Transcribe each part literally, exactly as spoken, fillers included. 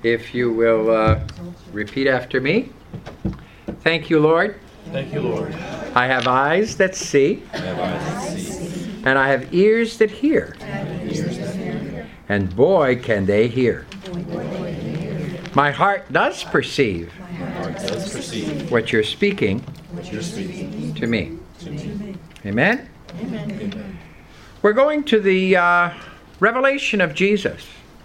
If you will uh, repeat after me. Thank you, Lord. Thank you, Lord. I have eyes that see, I have eyes that see, and I have ears that hear. and ears that hear. And boy, can they hear. My heart does perceive My heart does perceive what you're speaking what you're speaking to me. to me. Amen? Amen. We're going to the uh, revelation of Jesus.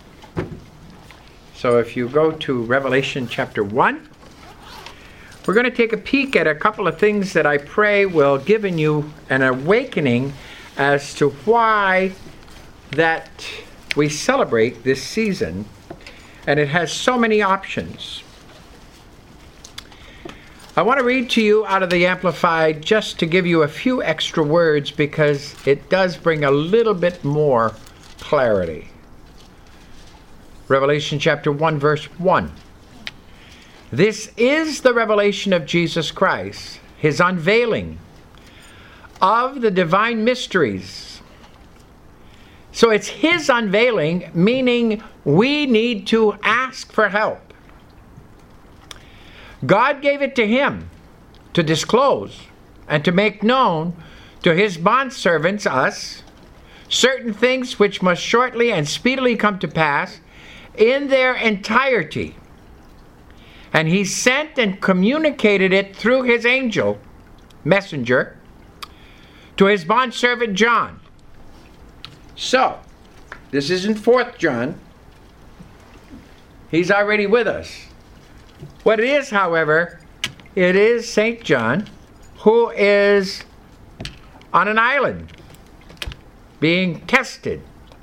So if you go to Revelation chapter one, we're going to take a peek at a couple of things that I pray will give in you an awakening as to why that we celebrate this season, and it has so many options. I want to read to you out of the Amplified just to give you a few extra words because it does bring a little bit more clarity. Revelation chapter one, verse one. This is the revelation of Jesus Christ, his unveiling of the divine mysteries. So it's his unveiling, meaning we need to ask for help. God gave it to him to disclose and to make known to his bondservants, us, certain things which must shortly and speedily come to pass in their entirety. And he sent and communicated it through his angel, messenger, to his bondservant John. So, this isn't fourth John. He's already with us. What it is, however, it is Saint John, who is on an island, being tested.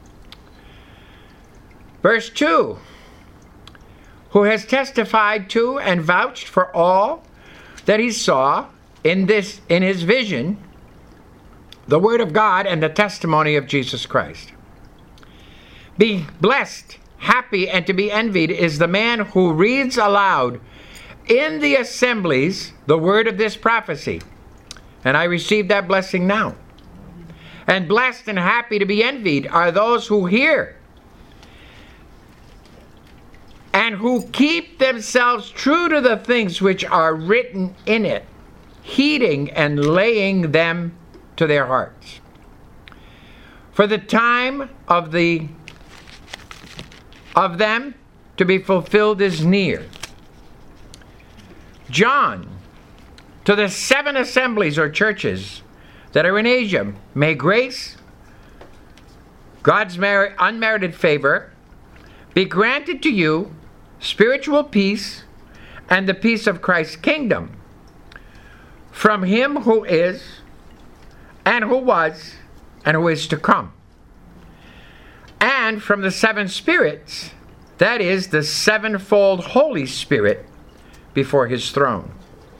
Verse two. Who has testified to and vouched for all that he saw in this in his vision, the word of God and the testimony of Jesus Christ. Be blessed, happy, and to be envied is the man who reads aloud in the assemblies the word of this prophecy. And I receive that blessing now. And blessed and happy to be envied are those who hear and who keep themselves true to the things which are written in it, heeding and laying them to their hearts. For the time of the of them to be fulfilled is near. John, to the seven assemblies or churches that are in Asia, may grace, God's merit, unmerited favor, be granted to you, spiritual peace, and the peace of Christ's kingdom, from him who is, and who was, and who is to come, and from the seven spirits, that is, the sevenfold Holy Spirit, before his throne.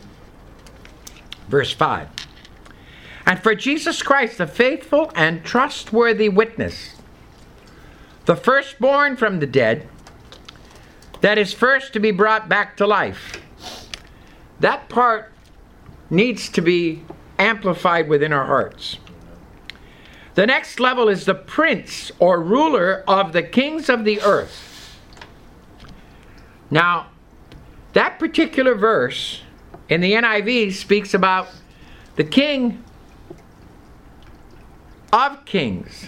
Verse five. And for Jesus Christ, the faithful and trustworthy witness, the firstborn from the dead, that is first to be brought back to life. That part needs to be amplified within our hearts. The next level is the prince or ruler of the kings of the earth. Now, that particular verse in the N I V speaks about the king of kings.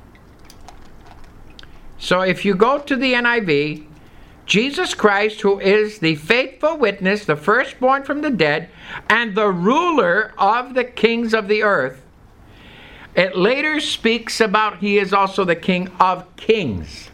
So if you go to the N I V, Jesus Christ, who is the faithful witness, the firstborn from the dead, and the ruler of the kings of the earth, it later speaks about he is also the King of kings.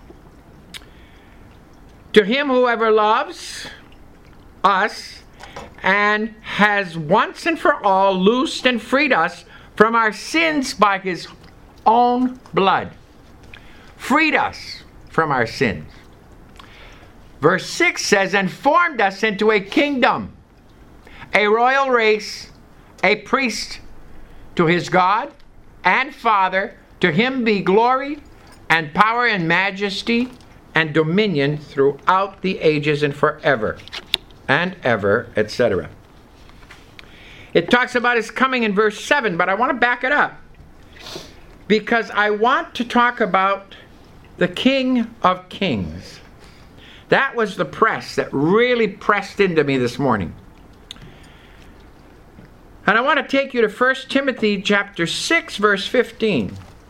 To him whoever loves us and has once and for all loosed and freed us from our sins by his own blood. Freed us from our sins. Verse six says, and formed us into a kingdom, a royal race, a priest to his God and Father. To him be glory and power and majesty and dominion throughout the ages and forever and ever, et cetera. It talks about his coming in verse seven, but I want to back it up because I want to talk about the King of Kings. That was the press that really pressed into me this morning. And I want to take you to First Timothy chapter six, verse fifteen.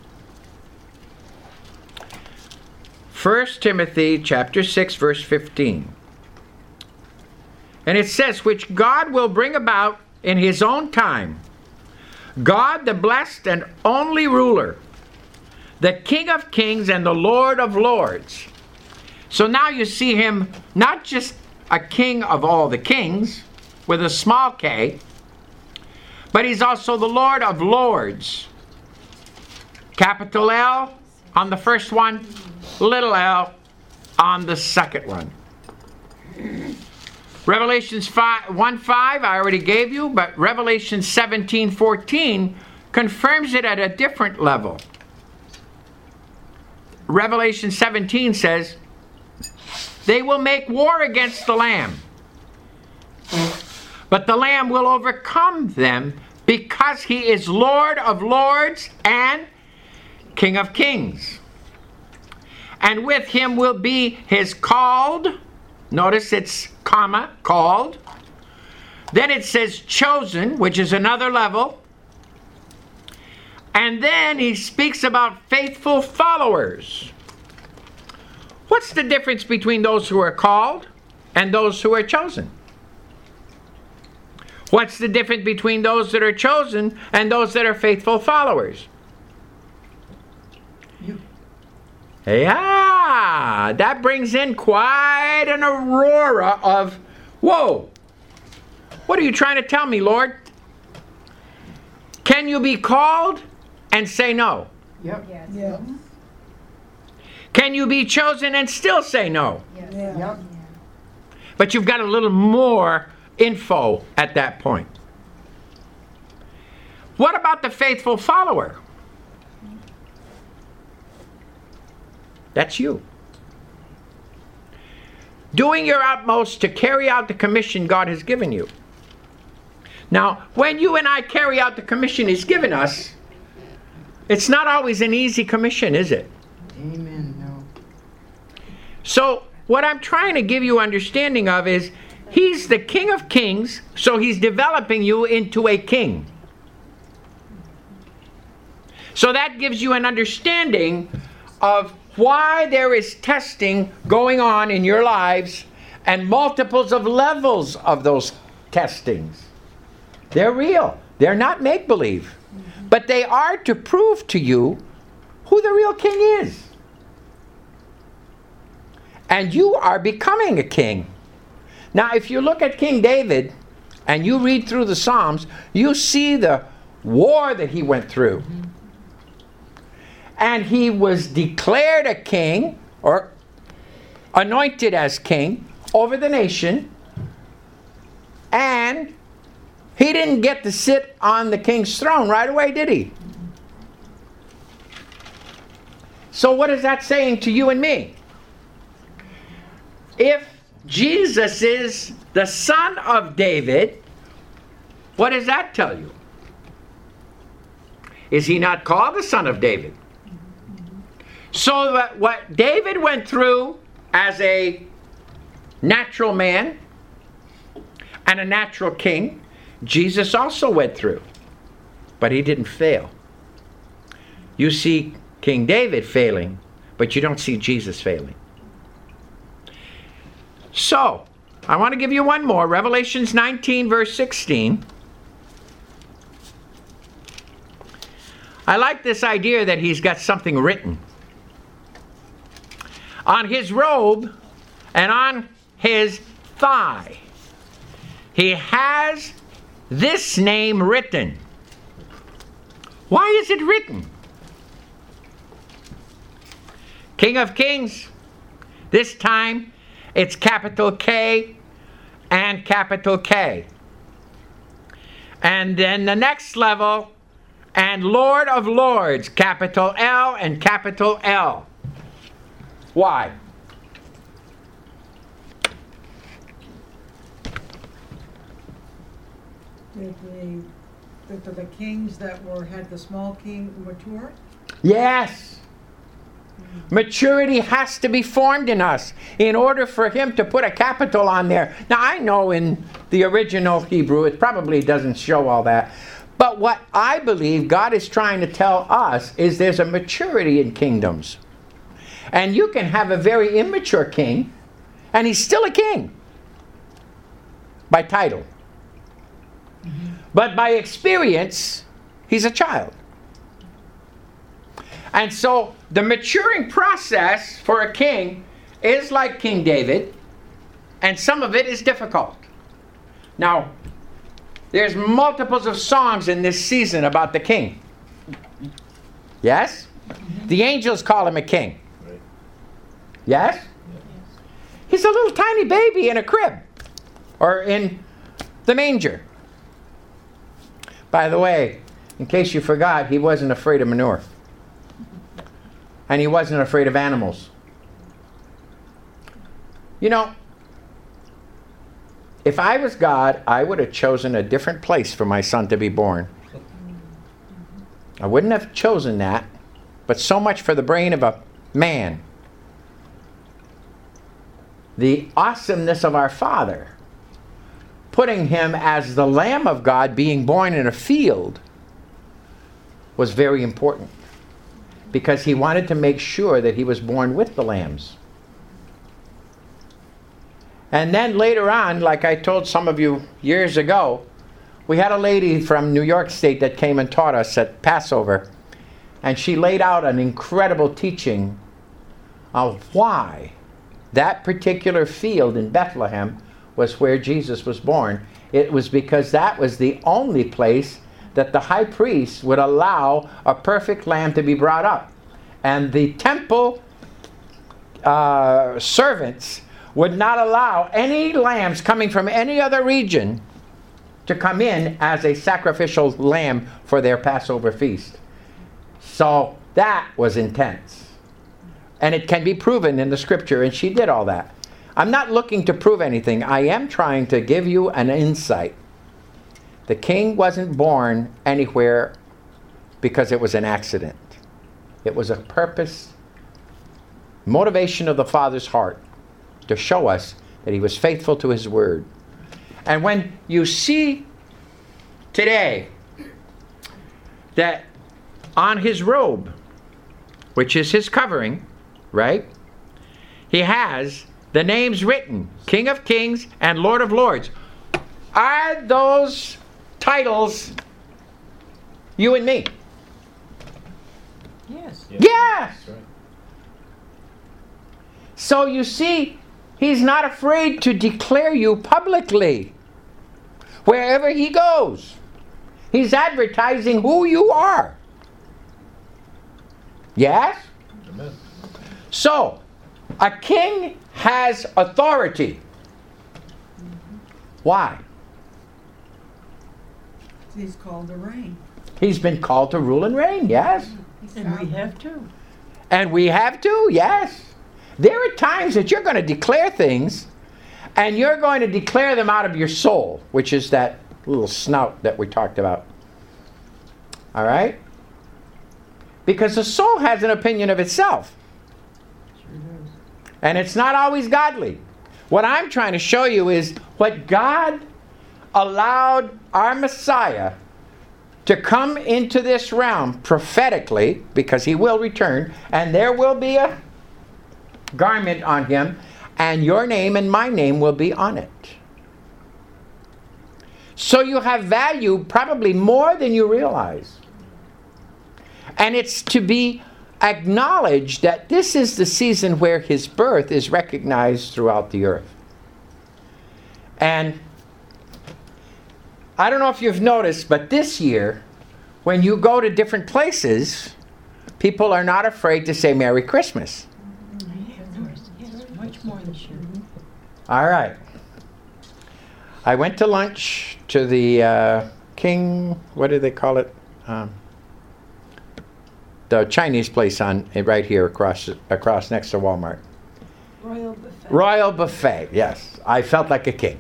First Timothy chapter six, verse fifteen. And it says, which God will bring about in his own time. God, the blessed and only ruler, the King of kings and the Lord of lords. So now you see him not just a king of all the kings with a small k, but he's also the Lord of lords. Capital L on the first one, little l on the second one. Revelations one five I already gave you, but Revelation seventeen fourteen confirms it at a different level. Revelation seventeen says, they will make war against the Lamb, but the Lamb will overcome them because he is Lord of lords and King of kings. And with him will be his called, notice it's comma, called. Then it says chosen, which is another level. And then he speaks about faithful followers. What's the difference between those who are called and those who are chosen? What's the difference between those that are chosen and those that are faithful followers? You. Yeah, that brings in quite an aurora of, whoa, what are you trying to tell me, Lord? Can you be called and say no? Yep. Yes. Yep. Can you be chosen and still say no? Yes. Yeah. Yep. But you've got a little more info at that point. What about the faithful follower? That's you. Doing your utmost to carry out the commission God has given you. Now, when you and I carry out the commission He's given us, it's not always an easy commission, is it? Amen. No. So, what I'm trying to give you understanding of is, He's the King of kings, so He's developing you into a king. So that gives you an understanding of why there is testing going on in your lives and multiples of levels of those testings. They're real. They're not make-believe. But they are to prove to you who the real king is. And you are becoming a king. Now, if you look at King David and you read through the Psalms, you see the war that he went through. And he was declared a king, or anointed as king, over the nation. And he didn't get to sit on the king's throne right away, did he? So what is that saying to you and me? If Jesus is the son of David, what does that tell you? Is he not called the son of David? So that what David went through as a natural man and a natural king, Jesus also went through. But he didn't fail. You see King David failing, but you don't see Jesus failing. So, I want to give you one more. Revelations nineteen, verse sixteen. I like this idea that he's got something written. On his robe and on his thigh, he has this name written. Why is it written? King of Kings. This time, it's capital K and capital K. And then the next level, and Lord of Lords, capital L and capital L. Why? Did the, did the, the kings that were had the small king mature? Yes. Maturity has to be formed in us in order for him to put a capital on there. Now, I know in the original Hebrew, it probably doesn't show all that. But what I believe God is trying to tell us is there's a maturity in kingdoms. And you can have a very immature king, and he's still a king by title. Mm-hmm. But by experience, he's a child. And so the maturing process for a king is like King David, and some of it is difficult. Now, there's multiples of songs in this season about the king. Yes? Mm-hmm. The angels call him a king. Right. Yes? Yes? He's a little tiny baby in a crib or in the manger. By the way, in case you forgot, he wasn't afraid of manure. And he wasn't afraid of animals. You know, if I was God, I would have chosen a different place for my son to be born. I wouldn't have chosen that, but so much for the brain of a man. The awesomeness of our Father, putting him as the Lamb of God being born in a field, was very important. Because he wanted to make sure that he was born with the lambs. And then later on, like I told some of you years ago, we had a lady from New York State that came and taught us at Passover. And she laid out an incredible teaching of why that particular field in Bethlehem was where Jesus was born. It was because that was the only place that the high priest would allow a perfect lamb to be brought up. And the temple uh, servants would not allow any lambs coming from any other region to come in as a sacrificial lamb for their Passover feast. So that was intense. And it can be proven in the scripture, and she did all that. I'm not looking to prove anything. I am trying to give you an insight. The king wasn't born anywhere because it was an accident. It was a purpose, motivation of the Father's heart to show us that he was faithful to his word. And when you see today that on his robe, which is his covering, right, he has the names written, King of Kings and Lord of Lords. Are those titles you and me? Yes. Yeah. Yes. That's right. So you see, he's not afraid to declare you publicly. Wherever he goes, he's advertising who you are. Yes? Amen. So, a king has authority. Why? He's called to reign. He's been called to rule and reign, yes. And we have to. And we have to, yes. There are times that you're going to declare things, and you're going to declare them out of your soul, which is that little snout that we talked about. All right? Because the soul has an opinion of itself. Sure does. And it's not always godly. What I'm trying to show you is what God allowed our Messiah to come into this realm prophetically, because he will return, and there will be a garment on him, and your name and my name will be on it. So you have value probably more than you realize. And it's to be acknowledged that this is the season where his birth is recognized throughout the earth. And I don't know if you've noticed, but this year, when you go to different places, people are not afraid to say Merry Christmas. Yes, much more this year. All right. I went to lunch to the uh, King, what do they call it? Um, the Chinese place on right here across across next to Walmart. Royal Buffet. Royal Buffet, yes. I felt like a king.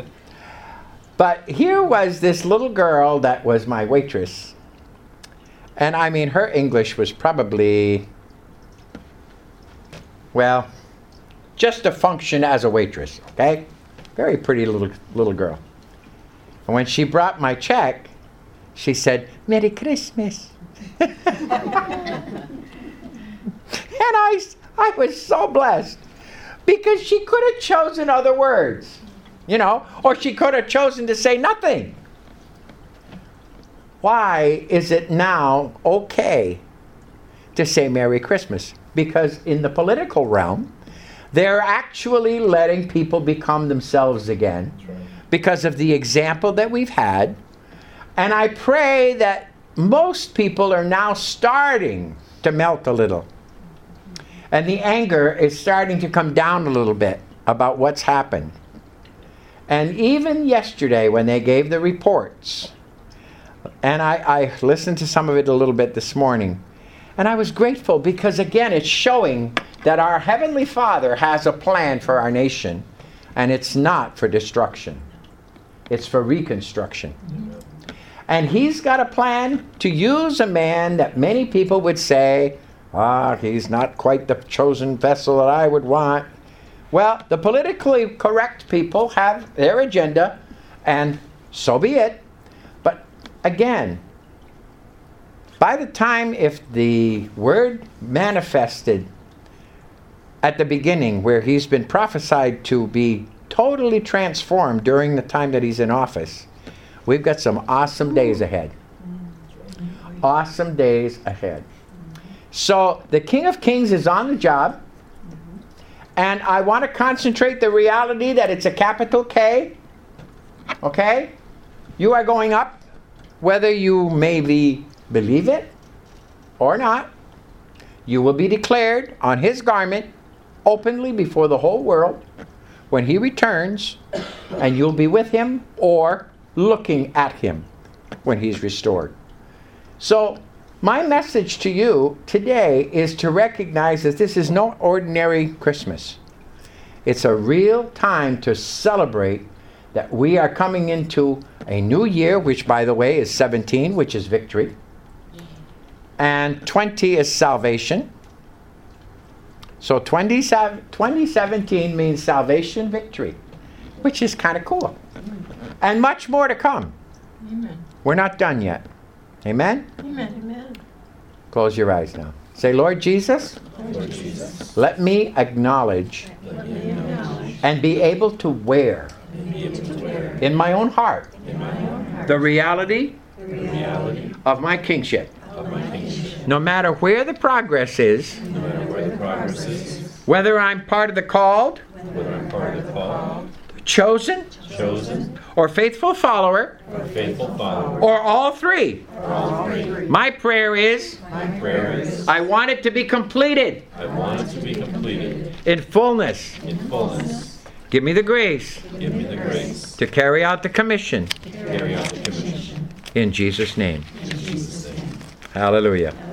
But here was this little girl that was my waitress. And I mean, her English was probably, well, just to function as a waitress, okay? Very pretty little little girl. And when she brought my check, she said, "Merry Christmas." And I, I was so blessed because she could have chosen other words, you know, or she could have chosen to say nothing. Why is it now okay to say Merry Christmas? Because in the political realm, they're actually letting people become themselves again because of the example that we've had. And I pray that most people are now starting to melt a little. And the anger is starting to come down a little bit about what's happened. And even yesterday when they gave the reports, and I, I listened to some of it a little bit this morning, and I was grateful because, again, it's showing that our Heavenly Father has a plan for our nation, and it's not for destruction. It's for reconstruction. And He's got a plan to use a man that many people would say, ah, he's not quite the chosen vessel that I would want. Well, the politically correct people have their agenda, and so be it. But again, by the time if the Word manifested at the beginning, where He's been prophesied to be totally transformed during the time that He's in office, we've got some awesome days ahead. Awesome days ahead. So the King of Kings is on the job, and I want to concentrate the reality that it's a capital K. Okay? You are going up, whether you maybe believe it or not. You will be declared on His garment openly before the whole world when He returns, and you'll be with Him or looking at Him when He's restored. So my message to you today is to recognize that this is no ordinary Christmas. It's a real time to celebrate that we are coming into a new year, which, by the way, is seventeen, which is victory. And twenty is salvation. So twenty seventeen means salvation, victory, which is kind of cool. And much more to come. Amen. We're not done yet. Amen? Amen. Amen. Close your eyes now. Say, Lord Jesus, Lord Jesus, let me acknowledge let me acknowledge and be able to wear and be able to wear in my own heart in my own heart the reality the reality of my kingship. of my kingship. No matter where the progress is, No matter where the progress is, whether I'm part of the called, whether I'm part of the called, chosen, chosen, or faithful follower, or faithful follower, or all three, or all three, my prayer is, my prayer is, I want it to be completed I want it to be completed in fullness. in fullness. Give me the grace Give me the grace to carry out the commission to carry out the commission. in Jesus' name. In Jesus' name. Hallelujah.